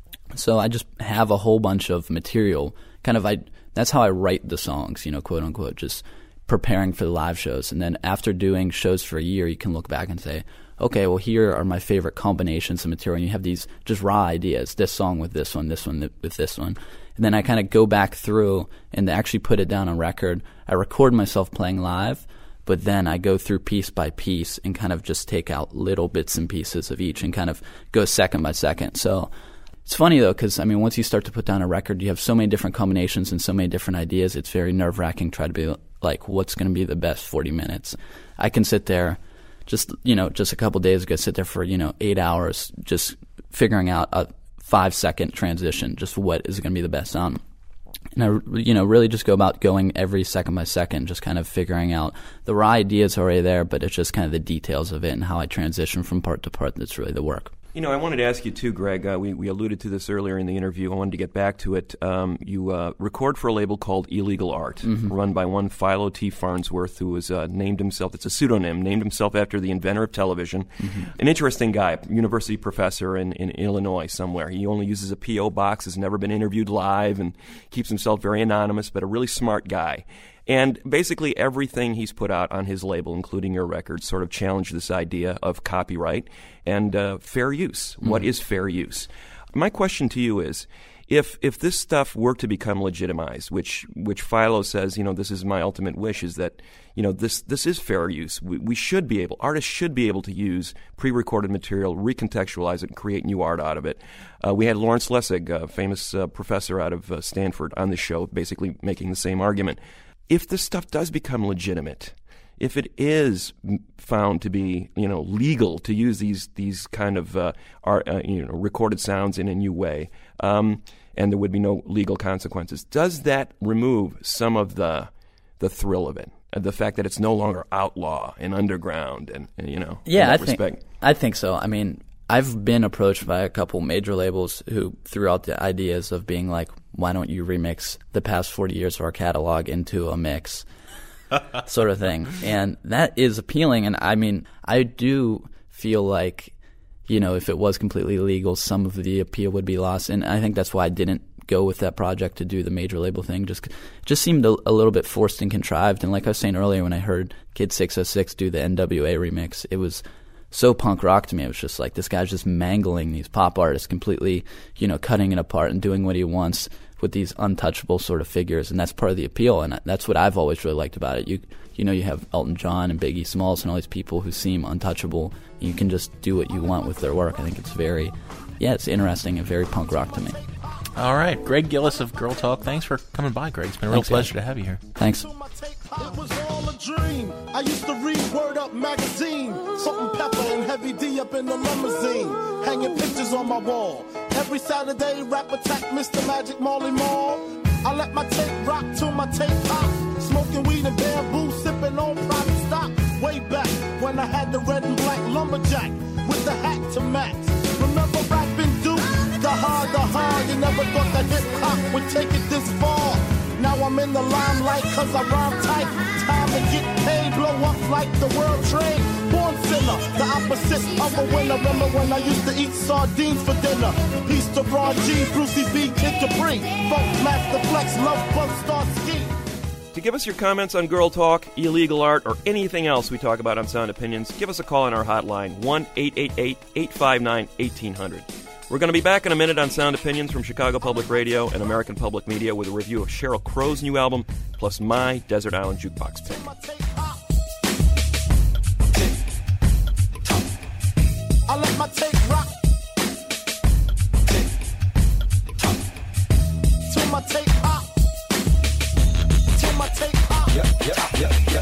So I just have a whole bunch of material. Kind of, I that's how I write the songs, you know, quote unquote, just preparing for the live shows. And then after doing shows for a year, you can look back and say, okay, well, here are my favorite combinations of material. And you have these just raw ideas, this song with this one, this one with this one. And then I kind of go back through and actually put it down on record. I record myself playing live, but then I go through piece by piece and kind of just take out little bits and pieces of each and kind of go second by second. So it's funny, though, because, I mean, once you start to put down a record, you have so many different combinations and so many different ideas. It's very nerve-wracking to try to be like, what's going to be the best forty minutes? I can sit there just, you know, just a couple days ago, sit there for, you know, eight hours just figuring out a five-second transition, just what is going to be the best sound. And I, you know, really just go about going every second by second, just kind of figuring out the raw ideas already there, but it's just kind of the details of it and how I transition from part to part that's really the work. You know, I wanted to ask you too, Greg. Uh, we, we alluded to this earlier in the interview. I wanted to get back to it. Um, you uh, record for a label called Illegal Art, Mhm. run by one Philo T. Farnsworth, who has uh, named himself, it's a pseudonym, named himself after the inventor of television. Mhm. An interesting guy, university professor in, in Illinois somewhere. He only uses a P O box, has never been interviewed live, and keeps himself very anonymous, but a really smart guy. And basically everything he's put out on his label, including your records, sort of challenged this idea of copyright and uh, fair use. Mm. What is fair use? My question to you is, if if this stuff were to become legitimized, which which Philo says, you know, this is my ultimate wish, is that, you know, this this is fair use. We, we should be able, artists should be able to use pre-recorded material, recontextualize it, and create new art out of it. Uh, we had Lawrence Lessig, a famous uh, professor out of uh, Stanford, on the show, basically making the same argument. If this stuff does become legitimate, if it is found to be, you know, legal to use these these kind of uh, art, uh, you know, recorded sounds in a new way, um, and there would be no legal consequences, does that remove some of the the thrill of it, the fact that it's no longer outlaw and underground, and, and you know, Yeah, in I that think respect? I think so. I mean, I've been approached by a couple major labels who threw out the ideas of being like, why don't you remix the past forty years of our catalog into a mix sort of thing. And that is appealing. And I mean, I do feel like, you know, if it was completely legal, some of the appeal would be lost. And I think that's why I didn't go with that project to do the major label thing. Just just seemed a, a little bit forced and contrived. And like I was saying earlier, when I heard Kid six oh six do the N W A remix, it was so punk rock to me. It was just like, this guy's just mangling these pop artists, completely, you know, cutting it apart and doing what he wants with these untouchable sort of figures. And that's part of the appeal. And that's what I've always really liked about it. You you know, you have Elton John and Biggie Smalls and all these people who seem untouchable. You can just do what you want with their work. I think it's very, yeah, it's interesting and very punk rock to me. All right. Greg Gillis of Girl Talk, thanks for coming by, Greg. It's been a real Thanks, pleasure guys. to have you here. Thanks. It was all a dream. I used to read Word Up magazine. Salt and Pepper and Heavy D up in the limousine. Hanging pictures on my wall. Every Saturday, Rap Attack, Mister Magic, Marley Marl. I let my tape rock till my tape pop. Smoking weed and bamboo, sipping on private stock. Way back when I had the red and black lumberjack with the hat to match. Remember rapping Duke? The hard, the hard. You never thought that hip-hop would take it this far. Now I'm in the limelight cause I rhyme tight. Time to get paid, blow up like the world trade. Born sinner, the opposite of a winner. Remember when I used to eat sardines for dinner? Peace to Ron G, Brucey B, Kid Capri. Funk Master Flex, Love Bug Star Ski. To give us your comments on Girl Talk, Illegal Art, or anything else we talk about on Sound Opinions, give us a call on our hotline, one eight eight eight, eight five nine, one eight hundred. We're going to be back in a minute on Sound Opinions from Chicago Public Radio and American Public Media with a review of Sheryl Crow's new album, plus my Desert Island Jukebox pick. I let my tape rock. Till my tape pop. Till my tape pop. Yep, yep, yep, yep.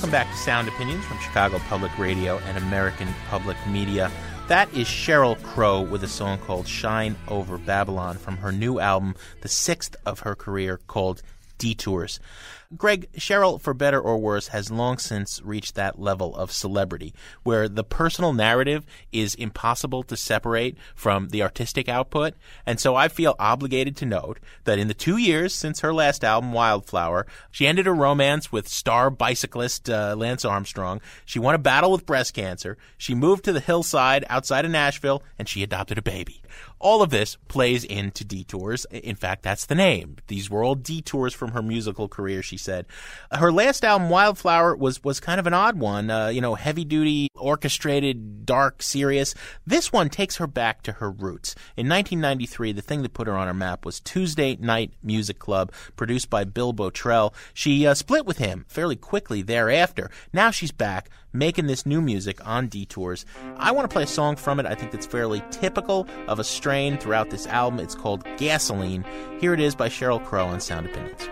Welcome back to Sound Opinions from Chicago Public Radio and American Public Media. That is Sheryl Crow with a song called Shine Over Babylon from her new album, the sixth of her career, called Detours. Greg, Sheryl, for better or worse, has long since reached that level of celebrity where the personal narrative is impossible to separate from the artistic output. And so I feel obligated to note that in the two years since her last album, Wildflower, she ended her romance with star bicyclist uh, Lance Armstrong. She won a battle with breast cancer. She moved to the hillside outside of Nashville, and she adopted a baby. All of this plays into Detours. In fact, that's the name. These were all detours from her musical career, she said. Her last album, Wildflower, was was kind of an odd one, uh, you know, heavy-duty, orchestrated, dark, serious. This one takes her back to her roots. In nineteen ninety-three, the thing that put her on her map was Tuesday Night Music Club, produced by Bill Bottrell. She uh, split with him fairly quickly thereafter. Now she's back, making this new music on Detours. I want to play a song from it I think that's fairly typical of a strain throughout this album. It's called Gasoline. Here it is by Sheryl Crow on Sound Opinions.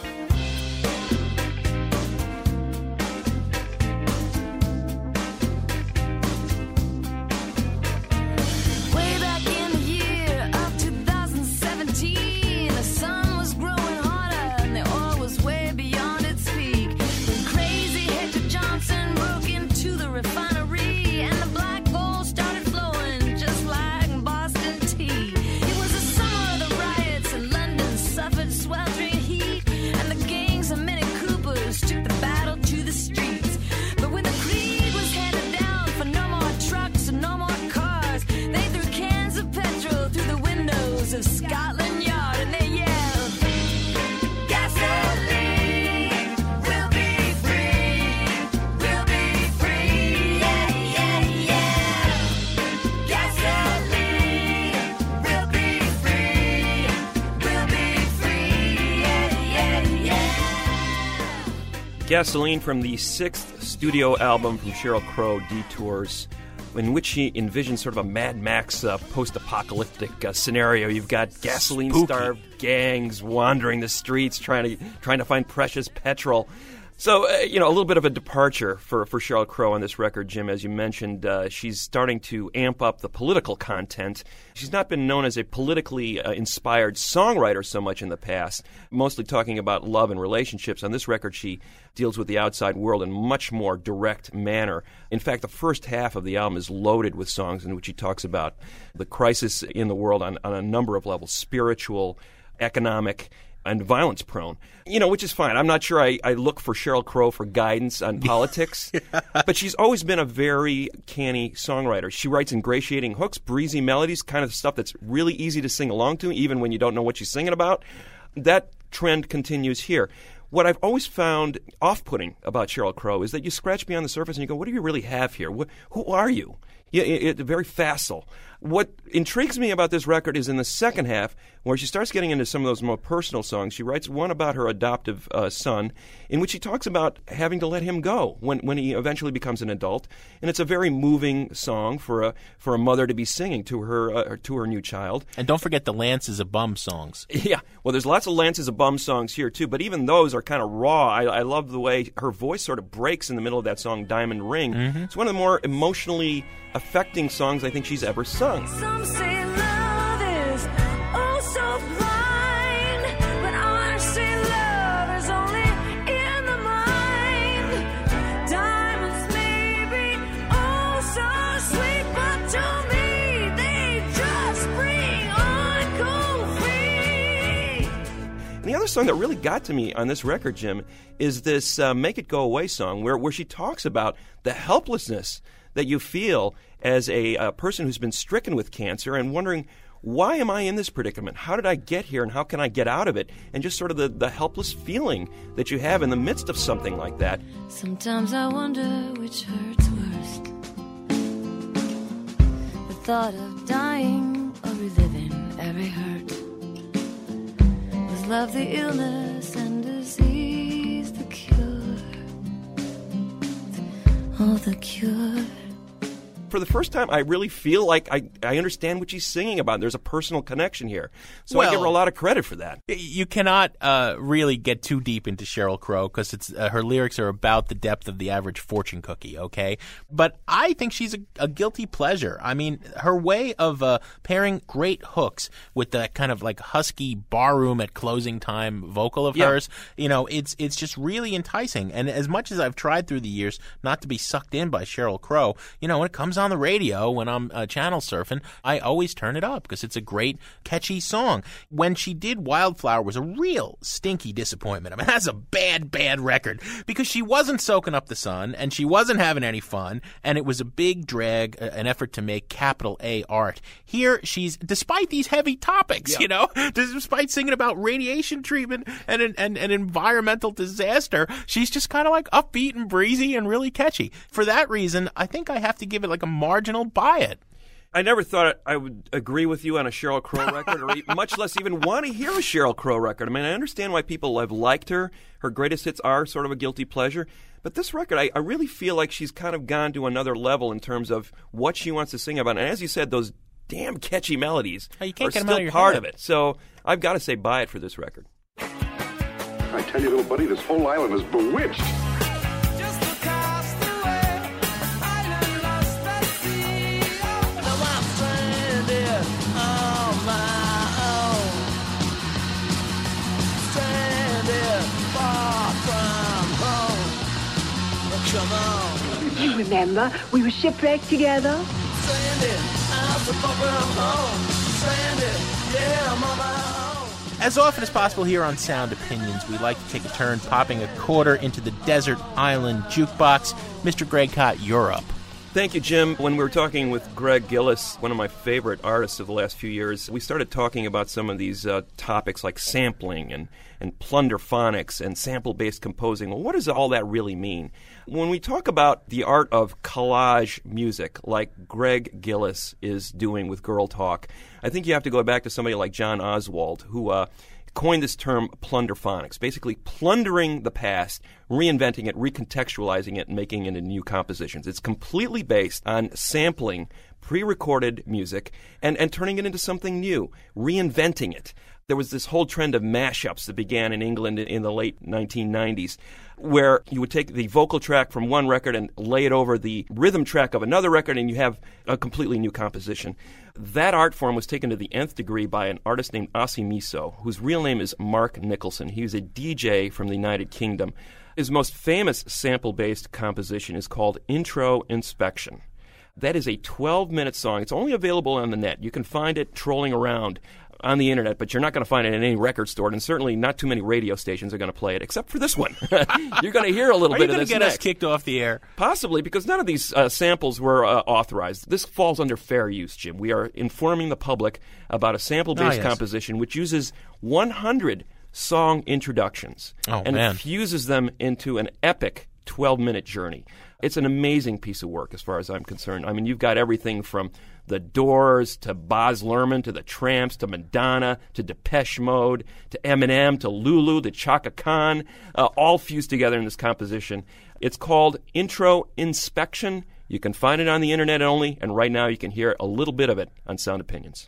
Gasoline from the sixth studio album from Sheryl Crow, Detours, in which she envisions sort of a Mad Max uh, post-apocalyptic uh, scenario. You've got gasoline-starved gangs wandering the streets trying to trying to find precious petrol. So, uh, you know, a little bit of a departure for, for Sheryl Crow on this record, Jim. As you mentioned, uh, she's starting to amp up the political content. She's not been known as a politically uh, inspired songwriter so much in the past, mostly talking about love and relationships. On this record, she deals with the outside world in a much more direct manner. In fact, the first half of the album is loaded with songs in which she talks about the crisis in the world on, on a number of levels, spiritual, economic, and violence-prone, you know, which is fine. I'm not sure I, I look for Sheryl Crow for guidance on politics, yeah. But she's always been a very canny songwriter. She writes ingratiating hooks, breezy melodies, kind of stuff that's really easy to sing along to, even when you don't know what she's singing about. That trend continues here. What I've always found off-putting about Sheryl Crow is that you scratch beyond the surface and you go, what do you really have here? Wh- who are you? Yeah, it, it, very facile. What intrigues me about this record is in the second half, where she starts getting into some of those more personal songs. She writes one about her adoptive uh, son, in which she talks about having to let him go when, when he eventually becomes an adult. And it's a very moving song for a for a mother to be singing to her uh, to her new child. And don't forget the Lance is a Bum songs. Yeah, well, there's lots of Lance is a Bum songs here too, but even those are kind of raw. I, I love the way her voice sort of breaks in the middle of that song, Diamond Ring. Mm-hmm. It's one of the more emotionally affecting songs I think she's ever sung. Some say love is oh so blind, but I say love is only in the mind. Diamonds may be oh so sweet, but to me they just bring on cold free. And the other song that really got to me on this record, Jim, is this uh, Make It Go Away song where, where she talks about the helplessness that you feel as a, a person who's been stricken with cancer and wondering, why am I in this predicament? How did I get here and how can I get out of it? And just sort of the, the helpless feeling that you have in the midst of something like that. Sometimes I wonder which hurts worst, the thought of dying or reliving every hurt. Was love the illness and disease the cure? Oh, the cure. for the first time, I really feel like I, I understand what she's singing about. There's a personal connection here. So Well, I give her a lot of credit for that. You cannot uh, really get too deep into Sheryl Crow because it's uh, her lyrics are about the depth of the average fortune cookie, okay? But I think she's a, a guilty pleasure. I mean, her way of uh, pairing great hooks with that kind of like husky barroom at closing time vocal of Yeah. hers, you know, it's it's just really enticing. And as much as I've tried through the years not to be sucked in by Sheryl Crow, you know, when it comes on the radio, when I'm uh, channel surfing, I always turn it up because it's a great, catchy song. When she did Wildflower was a real stinky disappointment. I mean, that's a bad, bad record because she wasn't soaking up the sun and she wasn't having any fun, and it was a big drag, uh, an effort to make capital A art. Here, she's, despite these heavy topics, Yeah. you know, despite singing about radiation treatment and an and, and environmental disaster, she's just kind of like upbeat and breezy and really catchy. For that reason, I think I have to give it like a marginal buy it. I never thought I would agree with you on a Sheryl Crow record, or e- much less even want to hear a Sheryl Crow record. I mean, I understand why people have liked her. Her greatest hits are sort of a guilty pleasure. But this record, I, I really feel like she's kind of gone to another level in terms of what she wants to sing about. And as you said, those damn catchy melodies Oh, you can't are get 'em still out of your part head. of it. So I've got to say buy it for this record. I tell you, little buddy, this whole island is bewitched. You remember, we were shipwrecked together. As often as possible here on Sound Opinions, we like to take a turn popping a quarter into the desert island jukebox. Mister Greg Kot, you're up. Thank you, Jim. When we were talking with Greg Gillis, one of my favorite artists of the last few years, we started talking about some of these uh, topics like sampling and, and plunderphonics and sample-based composing. Well, what does all that really mean? When we talk about the art of collage music, like Greg Gillis is doing with Girl Talk, I think you have to go back to somebody like John Oswald, who uh, coined this term plunderphonics, basically plundering the past, reinventing it, recontextualizing it, and making it into new compositions. It's completely based on sampling pre-recorded music and, and turning it into something new, reinventing it. There was this whole trend of mashups that began in England in the late nineteen nineties, where you would take the vocal track from one record and lay it over the rhythm track of another record, and you have a completely new composition. That art form was taken to the nth degree by an artist named Ossie Miso, whose real name is Mark Nicholson. He was a D J from the United Kingdom. His most famous sample-based composition is called Intro Inspection. That is a twelve-minute song. It's only available on the net. You can find it trolling around on the internet, but you're not going to find it in any record store, and certainly not too many radio stations are going to play it, except for this one. You're going to hear a little Are bit you of gonna this get next. us kicked off the air? Possibly, because none of these uh, samples were uh, authorized. This falls under fair use, Jim. We are informing the public about a sample-based Ah, yes. composition which uses one hundred song introductions Oh, and man. fuses them into an epic twelve-minute journey. It's an amazing piece of work as far as I'm concerned. I mean, you've got everything from The Doors to Baz Luhrmann to The Tramps to Madonna to Depeche Mode to Eminem to Lulu to Chaka Khan, uh, all fused together in this composition. It's called Intro Inspection. You can find it on the internet only, and right now you can hear a little bit of it on Sound Opinions.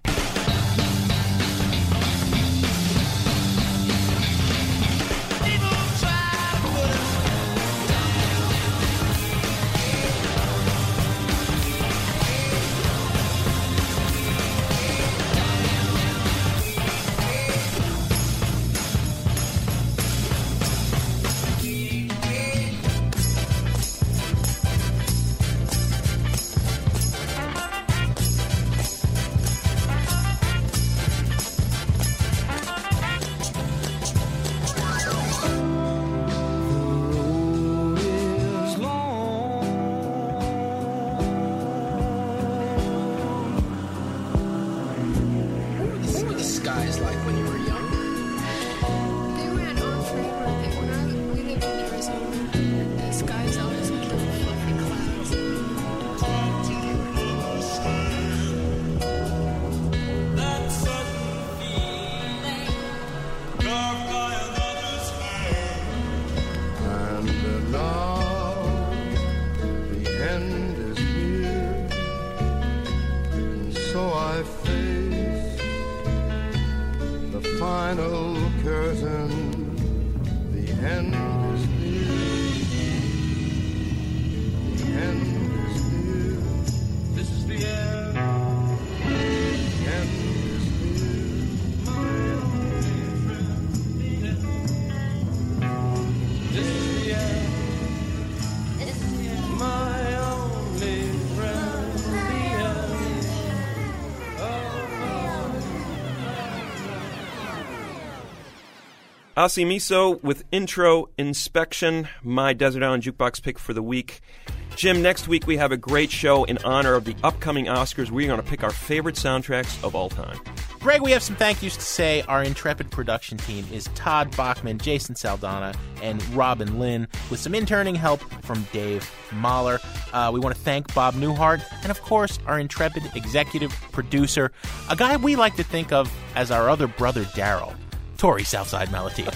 So I face the final curtain. The end is near. The end is near. This is the end. The end is near. My only friend. This is the end. This is the end. My only friend. The end. Asi Miso with Intro Inspection, my Desert Island Jukebox pick for the week. Jim, next week we have a great show in honor of the upcoming Oscars. We're going to pick our favorite soundtracks of all time. Greg, we have some thank yous to say. Our intrepid production team is Todd Bachman, Jason Saldana, and Robin Lynn, with some interning help from Dave Mahler. Uh, we want to thank Bob Newhart, and of course, our intrepid executive producer, a guy we like to think of as our other brother Daryl, Tori Southside Malatia.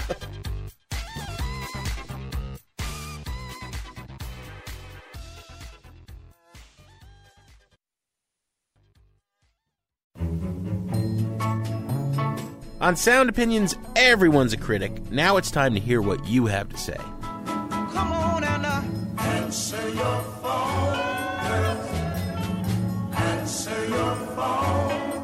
On Sound Opinions, everyone's a critic. Now it's time to hear what you have to say. Come on and uh, answer your phone, girl. Answer your phone.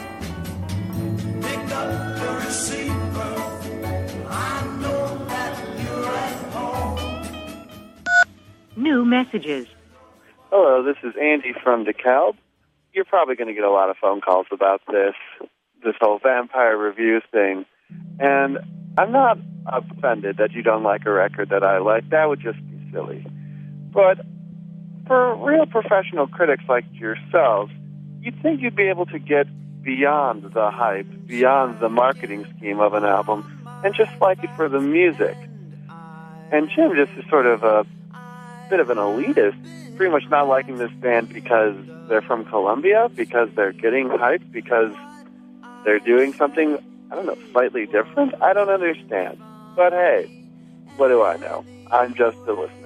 Pick up the receiver. I know that you're at home. New messages. Hello, this is Andy from DeKalb. You're probably going to get a lot of phone calls about this, this whole vampire review thing. And I'm not offended that you don't like a record that I like. That would just be silly. But for real professional critics like yourselves, you'd think you'd be able to get beyond the hype, beyond the marketing scheme of an album, and just like it for the music. And Jim just is sort of a bit of an elitist, pretty much not liking this band because they're from Columbia, because they're getting hyped, because they're doing something, I don't know, slightly different? I don't understand. But hey, what do I know? I'm just a listener.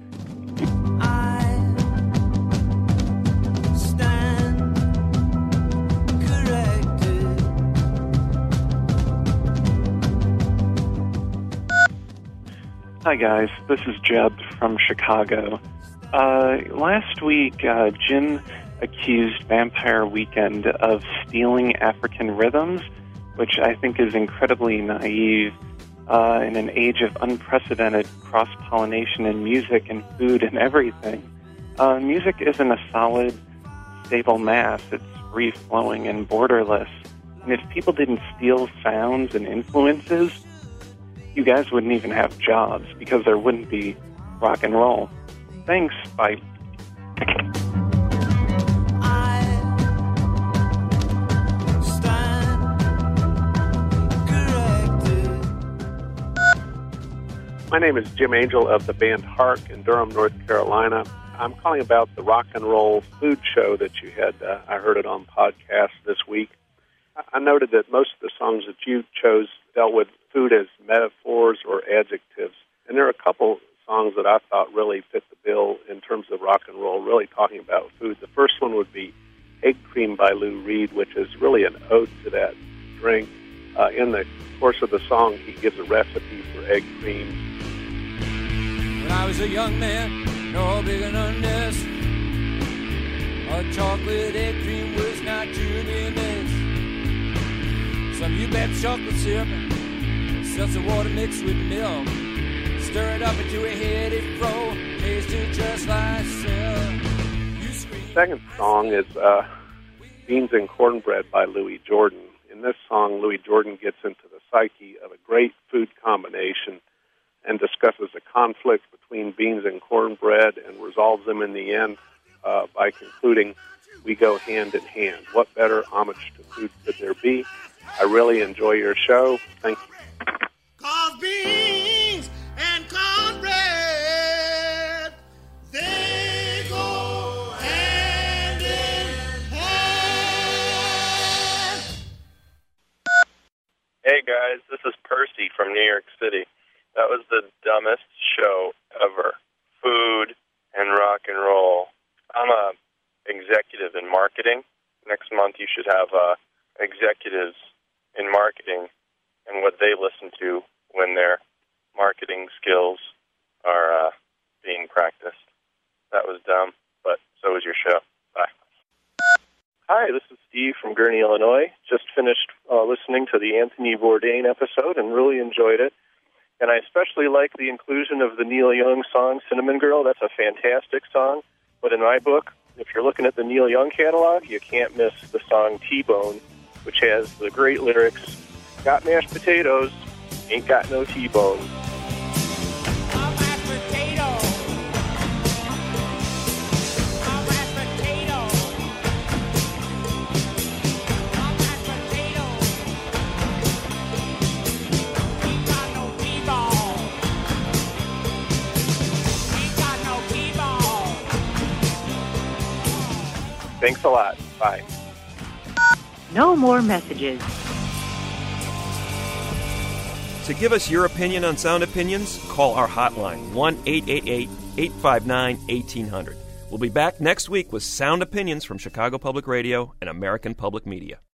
Hi guys, this is Jeb from Chicago. Uh, last week, uh, Jim accused Vampire Weekend of stealing African rhythms, which I think is incredibly naive uh, in an age of unprecedented cross-pollination in music and food and everything. Uh, music isn't a solid, stable mass. It's free-flowing and borderless. And if people didn't steal sounds and influences, you guys wouldn't even have jobs because there wouldn't be rock and roll. Thanks, bye. My name is Jim Angel of the band Hark in Durham, North Carolina. I'm calling about the rock and roll food show that you had. Uh, I heard it on podcast this week. I noted that most of the songs that you chose dealt with food as metaphors or adjectives. And there are a couple songs that I thought really fit the bill in terms of rock and roll, really talking about food. The first one would be Egg Cream by Lou Reed, which is really an ode to that drink. Uh, in the course of the song, he gives a recipe for egg cream. When I was a young man, no bigger than this, a chocolate egg cream was not to be missed. Some you bet chocolate syrup, seltzer water mixed with milk. Stir it up into a heady fro, tasted just like silk. The second song is uh, Beans and Cornbread by Louis Jordan. In this song, Louis Jordan gets into the psyche of a great food combination and discusses the conflict between beans and cornbread and resolves them in the end uh, by concluding, we go hand in hand. What better homage to food could there be? I really enjoy your show. Thank you. Cause beans and cornbread, they go hand in hand. Hey guys, this is Percy from New York City. That was the dumbest show ever. Food and rock and roll. I'm a executive in marketing, next month you should have uh, executives in marketing and what they listen to when their marketing skills are uh, being practiced. That was dumb, but so was your show. Bye. Hi, this is Steve from Gurnee, Illinois. Just finished uh, listening to the Anthony Bourdain episode and really enjoyed it. And I especially like the inclusion of the Neil Young song, Cinnamon Girl. That's a fantastic song. But in my book, if you're looking at the Neil Young catalog, you can't miss the song T-Bone, which has the great lyrics, got mashed potatoes, ain't got no T-bone. Thanks a lot. Bye. No more messages. To give us your opinion on Sound Opinions, call our hotline, one eight eight eight, eight five nine, one eight zero zero. We'll be back next week with Sound Opinions from Chicago Public Radio and American Public Media.